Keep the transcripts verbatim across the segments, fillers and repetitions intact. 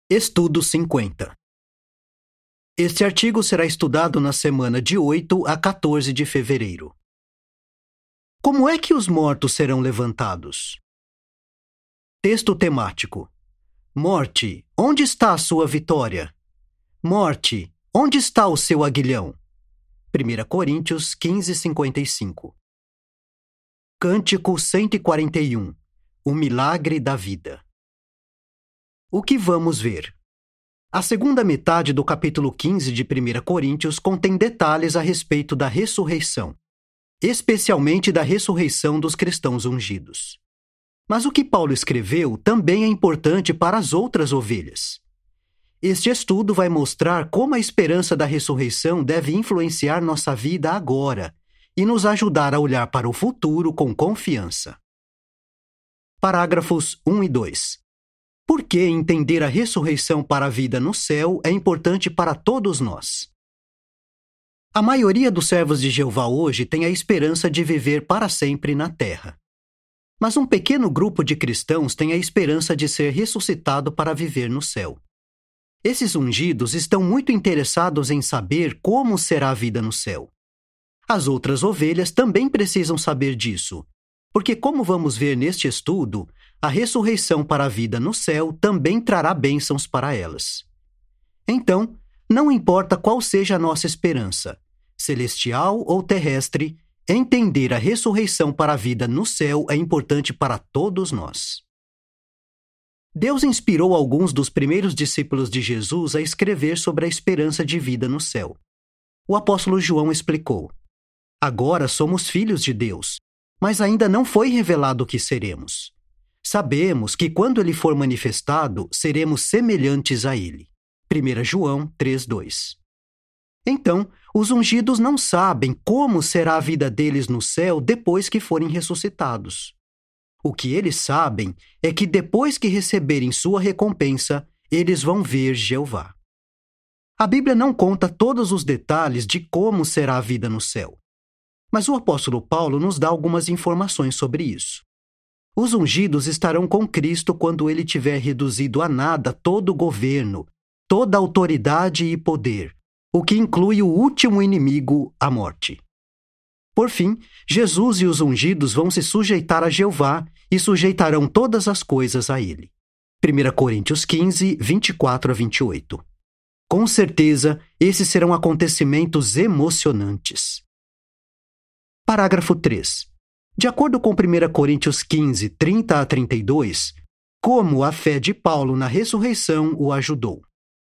Estudo cinquenta. Este artigo será estudado na semana de oito a quatorze de fevereiro. Como é que os mortos serão levantados? Texto temático. Morte, onde está a sua vitória? Morte, onde está o seu aguilhão? primeira Coríntios quinze, cinquenta e cinco. Cântico cento e quarenta e um. O milagre da vida. O que vamos ver? A segunda metade do capítulo quinze de primeira Coríntios contém detalhes a respeito da ressurreição, especialmente da ressurreição dos cristãos ungidos. Mas o que Paulo escreveu também é importante para as outras ovelhas. Este estudo vai mostrar como a esperança da ressurreição deve influenciar nossa vida agora e nos ajudar a olhar para o futuro com confiança. Parágrafos um e dois. Por que entender a ressurreição para a vida no céu é importante para todos nós? A maioria dos servos de Jeová hoje tem a esperança de viver para sempre na terra. Mas um pequeno grupo de cristãos tem a esperança de ser ressuscitado para viver no céu. Esses ungidos estão muito interessados em saber como será a vida no céu. As outras ovelhas também precisam saber disso, porque, como vamos ver neste estudo, a ressurreição para a vida no céu também trará bênçãos para elas. Então, não importa qual seja a nossa esperança, celestial ou terrestre, entender a ressurreição para a vida no céu é importante para todos nós. Deus inspirou alguns dos primeiros discípulos de Jesus a escrever sobre a esperança de vida no céu. O apóstolo João explicou: Agora somos filhos de Deus, mas ainda não foi revelado o que seremos. Sabemos que quando ele for manifestado, seremos semelhantes a ele. primeira João três, dois. Então, os ungidos não sabem como será a vida deles no céu depois que forem ressuscitados. O que eles sabem é que depois que receberem sua recompensa, eles vão ver Jeová. A Bíblia não conta todos os detalhes de como será a vida no céu. Mas o apóstolo Paulo nos dá algumas informações sobre isso. Os ungidos estarão com Cristo quando ele tiver reduzido a nada todo o governo, toda autoridade e poder, o que inclui o último inimigo, a morte. Por fim, Jesus e os ungidos vão se sujeitar a Jeová e sujeitarão todas as coisas a ele. primeira Coríntios quinze, vinte e quatro a vinte e oito. Com certeza, esses serão acontecimentos emocionantes. Parágrafo três. De acordo com primeira Coríntios quinze, trinta a trinta e dois, como a fé de Paulo na ressurreição o ajudou.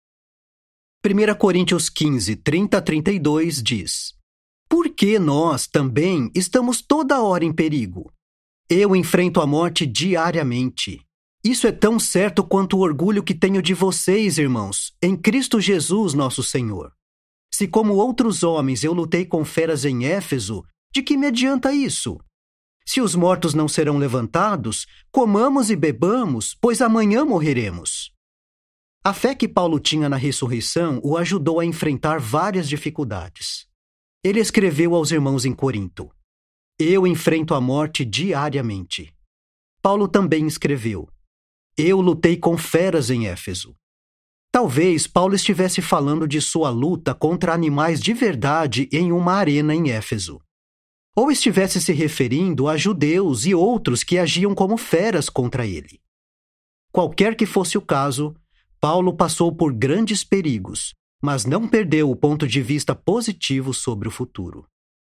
primeira Coríntios quinze, trinta a trinta e dois diz: Porque nós também estamos toda hora em perigo. Eu enfrento a morte diariamente. Isso é tão certo quanto o orgulho que tenho de vocês, irmãos, em Cristo Jesus, nosso Senhor. Se como outros homens eu lutei com feras em Éfeso, de que me adianta isso? Se os mortos não serão levantados, comamos e bebamos, pois amanhã morreremos. A fé que Paulo tinha na ressurreição o ajudou a enfrentar várias dificuldades. Ele escreveu aos irmãos em Corinto: Eu enfrento a morte diariamente. Paulo também escreveu: Eu lutei com feras em Éfeso. Talvez Paulo estivesse falando de sua luta contra animais de verdade em uma arena em Éfeso. Ou estivesse se referindo a judeus e outros que agiam como feras contra ele. Qualquer que fosse o caso, Paulo passou por grandes perigos, mas não perdeu o ponto de vista positivo sobre o futuro.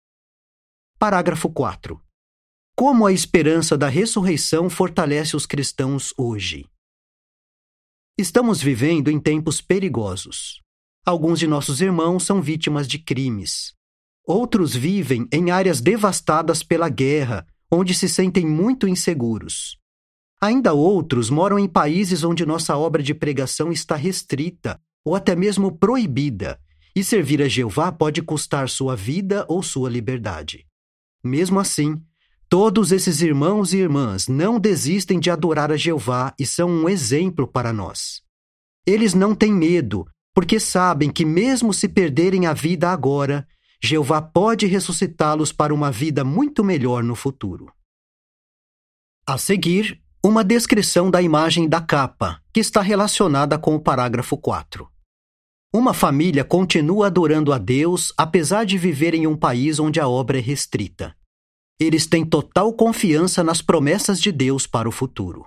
Parágrafo quatro. Como a esperança da ressurreição fortalece os cristãos hoje? Estamos vivendo em tempos perigosos. Alguns de nossos irmãos são vítimas de crimes. Outros vivem em áreas devastadas pela guerra, onde se sentem muito inseguros. Ainda outros moram em países onde nossa obra de pregação está restrita ou até mesmo proibida, e servir a Jeová pode custar sua vida ou sua liberdade. Mesmo assim, todos esses irmãos e irmãs não desistem de adorar a Jeová e são um exemplo para nós. Eles não têm medo, porque sabem que mesmo se perderem a vida agora, Jeová pode ressuscitá-los para uma vida muito melhor no futuro. A seguir, Uma descrição da imagem da capa, que está relacionada com o parágrafo quatro. Uma família continua adorando a Deus apesar de viver em um país onde a obra é restrita. Eles têm total confiança nas promessas de Deus para o futuro.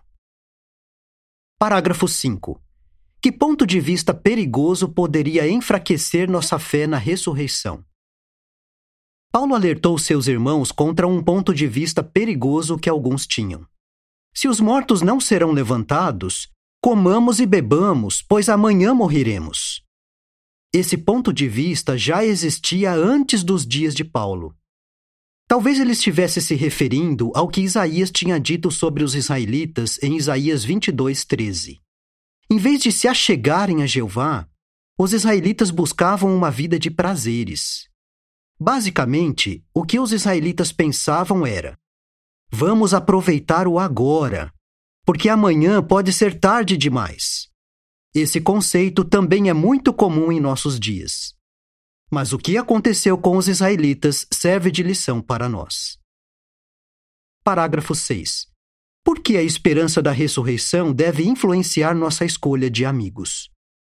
Parágrafo cinco. Que ponto de vista perigoso poderia enfraquecer nossa fé na ressurreição? Paulo alertou seus irmãos contra um ponto de vista perigoso que alguns tinham. Se os mortos não serão levantados, comamos e bebamos, pois amanhã morreremos. Esse ponto de vista já existia antes dos dias de Paulo. Talvez ele estivesse se referindo ao que Isaías tinha dito sobre os israelitas em Isaías vinte e dois, treze. Em vez de se achegarem a Jeová, os israelitas buscavam uma vida de prazeres. Basicamente, o que os israelitas pensavam era: vamos aproveitar o agora, porque amanhã pode ser tarde demais. Esse conceito também é muito comum em nossos dias. Mas o que aconteceu com os israelitas serve de lição para nós. Parágrafo seis. Por que a esperança da ressurreição deve influenciar nossa escolha de amigos?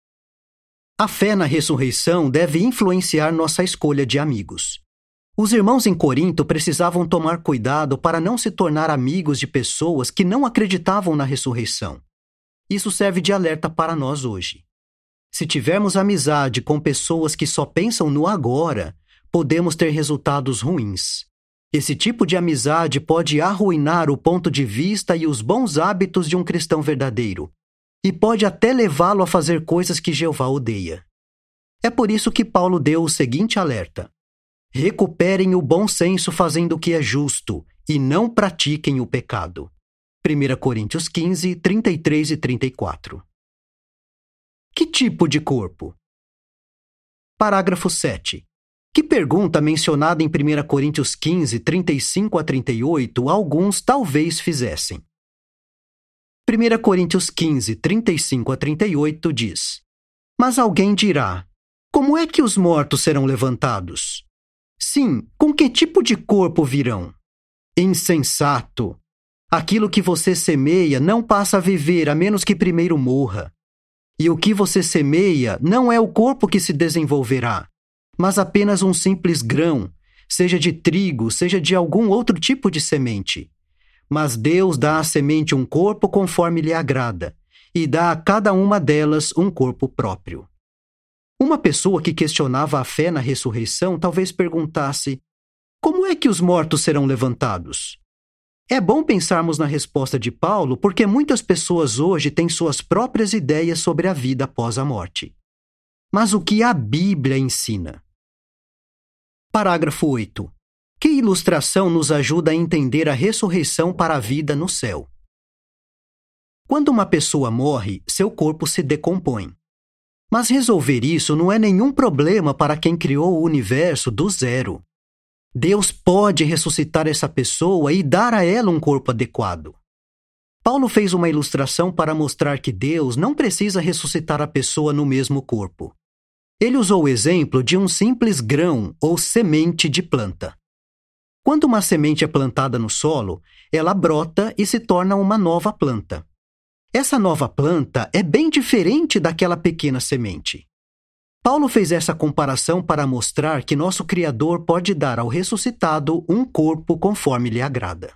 A fé na ressurreição deve influenciar nossa escolha de amigos. Os irmãos em Corinto precisavam tomar cuidado para não se tornar amigos de pessoas que não acreditavam na ressurreição. Isso serve de alerta para nós hoje. Se tivermos amizade com pessoas que só pensam no agora, podemos ter resultados ruins. Esse tipo de amizade pode arruinar o ponto de vista e os bons hábitos de um cristão verdadeiro, e pode até levá-lo a fazer coisas que Jeová odeia. É por isso que Paulo deu o seguinte alerta: recuperem o bom senso fazendo o que é justo, e não pratiquem o pecado. primeira Coríntios quinze, trinta e três e trinta e quatro. Que tipo de corpo? Parágrafo sete. Que pergunta mencionada em primeira Coríntios quinze, trinta e cinco a trinta e oito, alguns talvez fizessem. primeira Coríntios quinze, trinta e cinco a trinta e oito diz: Mas alguém dirá: como é que os mortos serão levantados? Sim, com que tipo de corpo virão? Insensato! Aquilo que você semeia não passa a viver a menos que primeiro morra. E o que você semeia não é o corpo que se desenvolverá, mas apenas um simples grão, seja de trigo, seja de algum outro tipo de semente. Mas Deus dá à semente um corpo conforme lhe agrada, e dá a cada uma delas um corpo próprio. Uma pessoa que questionava a fé na ressurreição talvez perguntasse: como é que os mortos serão levantados? É bom pensarmos na resposta de Paulo, porque muitas pessoas hoje têm suas próprias ideias sobre a vida após a morte. Mas o que a Bíblia ensina? Parágrafo oito. Que ilustração nos ajuda a entender a ressurreição para a vida no céu? Quando uma pessoa morre, seu corpo se decompõe. Mas resolver isso não é nenhum problema para quem criou o universo do zero. Deus pode ressuscitar essa pessoa e dar a ela um corpo adequado. Paulo fez uma ilustração para mostrar que Deus não precisa ressuscitar a pessoa no mesmo corpo. Ele usou o exemplo de um simples grão ou semente de planta. Quando uma semente é plantada no solo, ela brota e se torna uma nova planta. Essa nova planta é bem diferente daquela pequena semente. Paulo fez essa comparação para mostrar que nosso Criador pode dar ao ressuscitado um corpo conforme lhe agrada.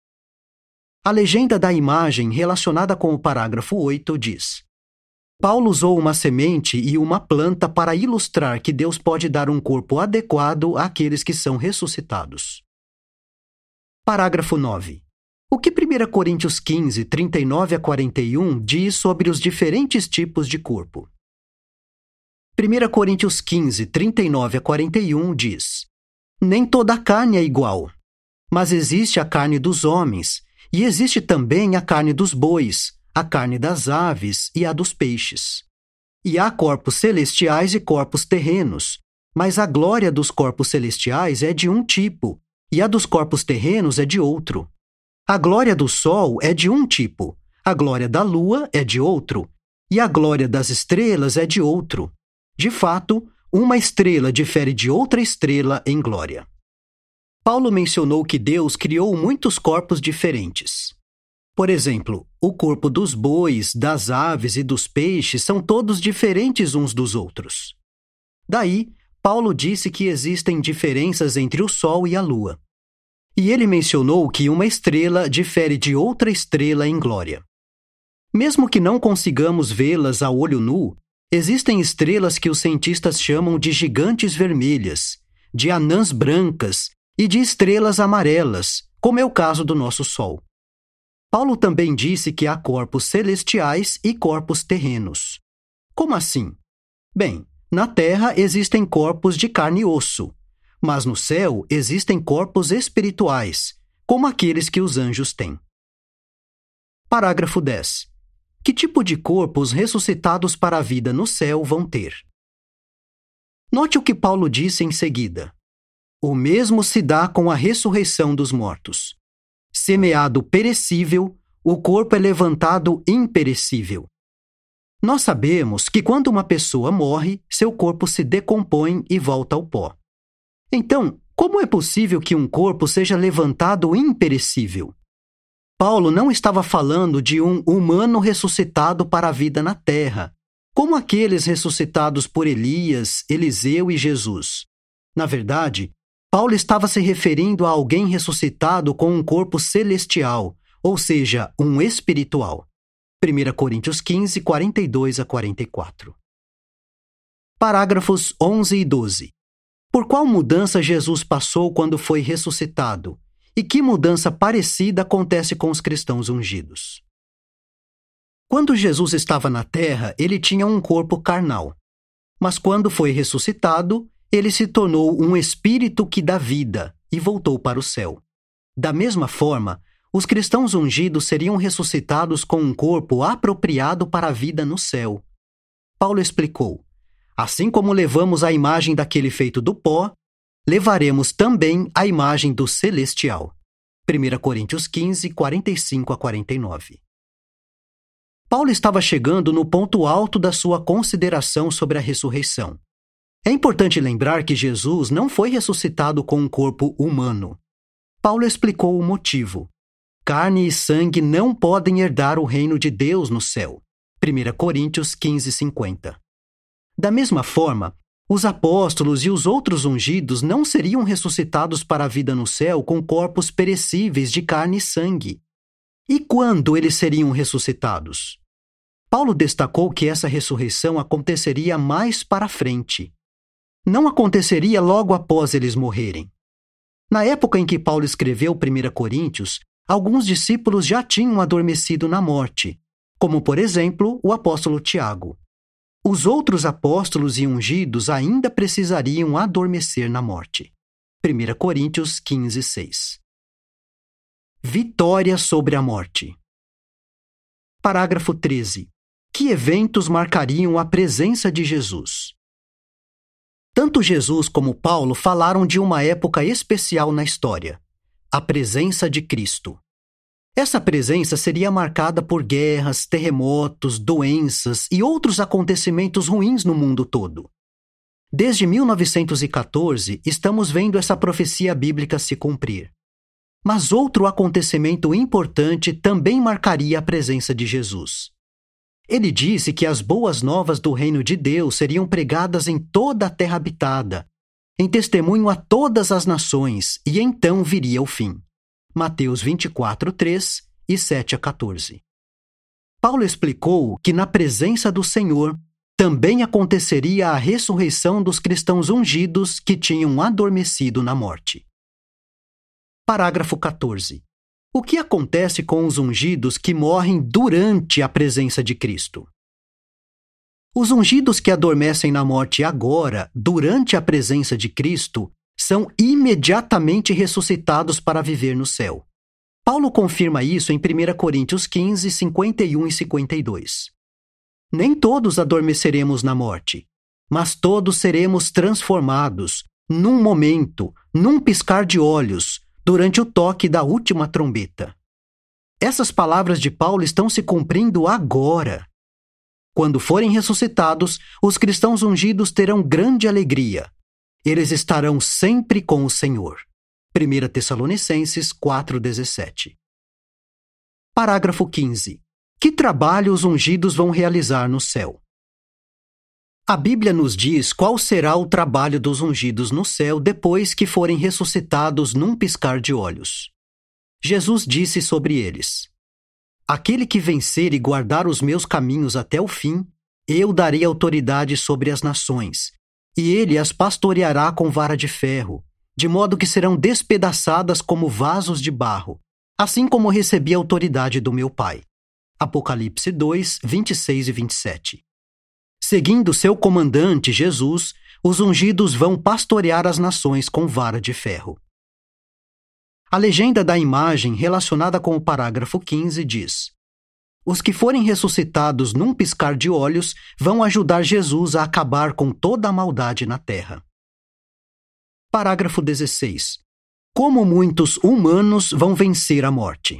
A legenda da imagem relacionada com o parágrafo oito diz: Paulo usou uma semente e uma planta para ilustrar que Deus pode dar um corpo adequado àqueles que são ressuscitados. Parágrafo nove. O que primeira Coríntios quinze, trinta e nove a quarenta e um diz sobre os diferentes tipos de corpo? primeira Coríntios quinze, trinta e nove a quarenta e um diz: nem toda a carne é igual, mas existe a carne dos homens, e existe também a carne dos bois, a carne das aves e a dos peixes. E há corpos celestiais e corpos terrenos, mas a glória dos corpos celestiais é de um tipo, e a dos corpos terrenos é de outro. A glória do sol é de um tipo, a glória da lua é de outro, e a glória das estrelas é de outro. De fato, uma estrela difere de outra estrela em glória. Paulo mencionou que Deus criou muitos corpos diferentes. Por exemplo, o corpo dos bois, das aves e dos peixes são todos diferentes uns dos outros. Daí, Paulo disse que existem diferenças entre o Sol e a Lua. E ele mencionou que uma estrela difere de outra estrela em glória. Mesmo que não consigamos vê-las a olho nu, existem estrelas que os cientistas chamam de gigantes vermelhas, de anãs brancas e de estrelas amarelas, como é o caso do nosso Sol. Paulo também disse que há corpos celestiais e corpos terrenos. Como assim? Bem, na Terra existem corpos de carne e osso, mas no céu existem corpos espirituais, como aqueles que os anjos têm. Parágrafo dez. Que tipo de corpos ressuscitados para a vida no céu vão ter? Note o que Paulo disse em seguida. O mesmo se dá com a ressurreição dos mortos. Semeado perecível, o corpo é levantado imperecível. Nós sabemos que quando uma pessoa morre, seu corpo se decompõe e volta ao pó. Então, como é possível que um corpo seja levantado imperecível? Paulo não estava falando de um humano ressuscitado para a vida na terra, como aqueles ressuscitados por Elias, Eliseu e Jesus. Na verdade, Paulo estava se referindo a alguém ressuscitado com um corpo celestial, ou seja, um espiritual. primeira Coríntios quinze, quarenta e dois a quarenta e quatro. Parágrafos onze e doze. Por qual mudança Jesus passou quando foi ressuscitado? E que mudança parecida acontece com os cristãos ungidos? Quando Jesus estava na terra, ele tinha um corpo carnal. Mas quando foi ressuscitado, ele se tornou um espírito que dá vida e voltou para o céu. Da mesma forma, os cristãos ungidos seriam ressuscitados com um corpo apropriado para a vida no céu. Paulo explicou: assim como levamos a imagem daquele feito do pó, levaremos também a imagem do celestial. primeira Coríntios quinze, quarenta e cinco a quarenta e nove. Paulo estava chegando no ponto alto da sua consideração sobre a ressurreição. É importante lembrar que Jesus não foi ressuscitado com um corpo humano. Paulo explicou o motivo. Carne e sangue não podem herdar o reino de Deus no céu. primeira Coríntios quinze, cinquenta. Da mesma forma, os apóstolos e os outros ungidos não seriam ressuscitados para a vida no céu com corpos perecíveis de carne e sangue. E quando eles seriam ressuscitados? Paulo destacou que essa ressurreição aconteceria mais para frente. Não aconteceria logo após eles morrerem. Na época em que Paulo escreveu primeira Coríntios, alguns discípulos já tinham adormecido na morte, como, por exemplo, o apóstolo Tiago. Os outros apóstolos e ungidos ainda precisariam adormecer na morte. primeira Coríntios quinze, seis. Vitória sobre a morte. Parágrafo treze. Que eventos marcariam a presença de Jesus? Tanto Jesus como Paulo falaram de uma época especial na história, a presença de Cristo. Essa presença seria marcada por guerras, terremotos, doenças e outros acontecimentos ruins no mundo todo. Desde mil novecentos e quatorze, estamos vendo essa profecia bíblica se cumprir. Mas outro acontecimento importante também marcaria a presença de Jesus. Ele disse que as boas novas do reino de Deus seriam pregadas em toda a terra habitada, em testemunho a todas as nações, e então viria o fim. Mateus vinte e quatro, três e sete a quatorze. Paulo explicou que na presença do Senhor também aconteceria a ressurreição dos cristãos ungidos que tinham adormecido na morte. Parágrafo quatorze. O que acontece com os ungidos que morrem durante a presença de Cristo? Os ungidos que adormecem na morte agora, durante a presença de Cristo, são imediatamente ressuscitados para viver no céu. Paulo confirma isso em primeira Coríntios quinze, cinquenta e um e cinquenta e dois. Nem todos adormeceremos na morte, mas todos seremos transformados, num momento, num piscar de olhos, durante o toque da última trombeta. Essas palavras de Paulo estão se cumprindo agora. Quando forem ressuscitados, os cristãos ungidos terão grande alegria. Eles estarão sempre com o Senhor. primeira Tessalonicenses quatro, dezessete. Parágrafo quinze. Que trabalho os ungidos vão realizar no céu? A Bíblia nos diz qual será o trabalho dos ungidos no céu depois que forem ressuscitados num piscar de olhos. Jesus disse sobre eles: Aquele que vencer e guardar os meus caminhos até o fim, eu darei autoridade sobre as nações, e ele as pastoreará com vara de ferro, de modo que serão despedaçadas como vasos de barro, assim como recebi a autoridade do meu Pai. Apocalipse dois, vinte e seis e vinte e sete. Seguindo seu comandante, Jesus, os ungidos vão pastorear as nações com vara de ferro. A legenda da imagem relacionada com o parágrafo quinze diz: Os que forem ressuscitados num piscar de olhos vão ajudar Jesus a acabar com toda a maldade na terra. Parágrafo dezesseis. Como muitos humanos vão vencer a morte?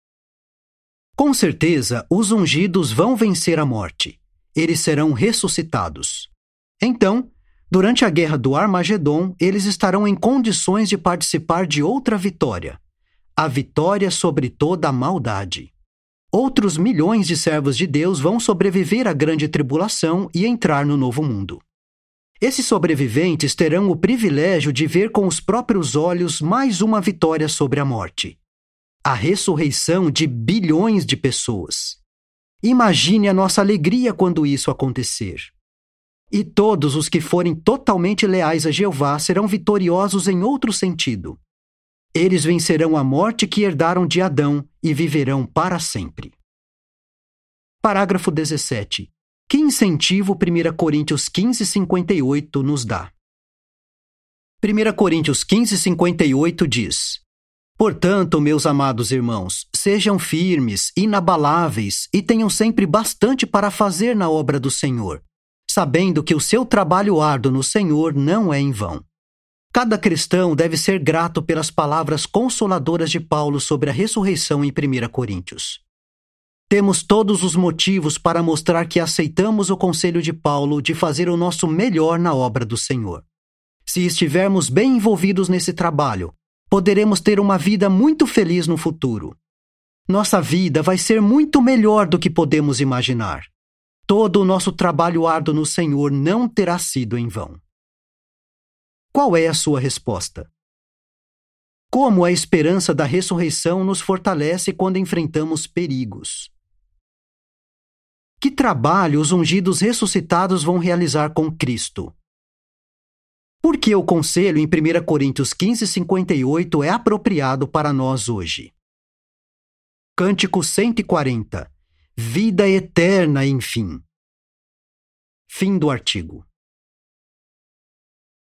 Com certeza, os ungidos vão vencer a morte. Eles serão ressuscitados. Então, durante a guerra do Armagedon, eles estarão em condições de participar de outra vitória, a vitória sobre toda a maldade. Outros milhões de servos de Deus vão sobreviver à grande tribulação e entrar no novo mundo. Esses sobreviventes terão o privilégio de ver com os próprios olhos mais uma vitória sobre a morte: a ressurreição de bilhões de pessoas. Imagine a nossa alegria quando isso acontecer. E todos os que forem totalmente leais a Jeová serão vitoriosos em outro sentido. Eles vencerão a morte que herdaram de Adão e viverão para sempre. Parágrafo dezessete. Que incentivo primeira Coríntios quinze, cinquenta e oito nos dá? primeira Coríntios quinze, cinquenta e oito diz: Portanto, meus amados irmãos, sejam firmes, inabaláveis e tenham sempre bastante para fazer na obra do Senhor, sabendo que o seu trabalho árduo no Senhor não é em vão. Cada cristão deve ser grato pelas palavras consoladoras de Paulo sobre a ressurreição em primeira Coríntios. Temos todos os motivos para mostrar que aceitamos o conselho de Paulo de fazer o nosso melhor na obra do Senhor. Se estivermos bem envolvidos nesse trabalho, poderemos ter uma vida muito feliz no futuro. Nossa vida vai ser muito melhor do que podemos imaginar. Todo o nosso trabalho árduo no Senhor não terá sido em vão. Qual é a sua resposta? Como a esperança da ressurreição nos fortalece quando enfrentamos perigos? Que trabalho os ungidos ressuscitados vão realizar com Cristo? Por que o conselho em primeira Coríntios quinze, cinquenta e oito é apropriado para nós hoje? Cântico cento e quarenta. Vida eterna, enfim. Fim do artigo.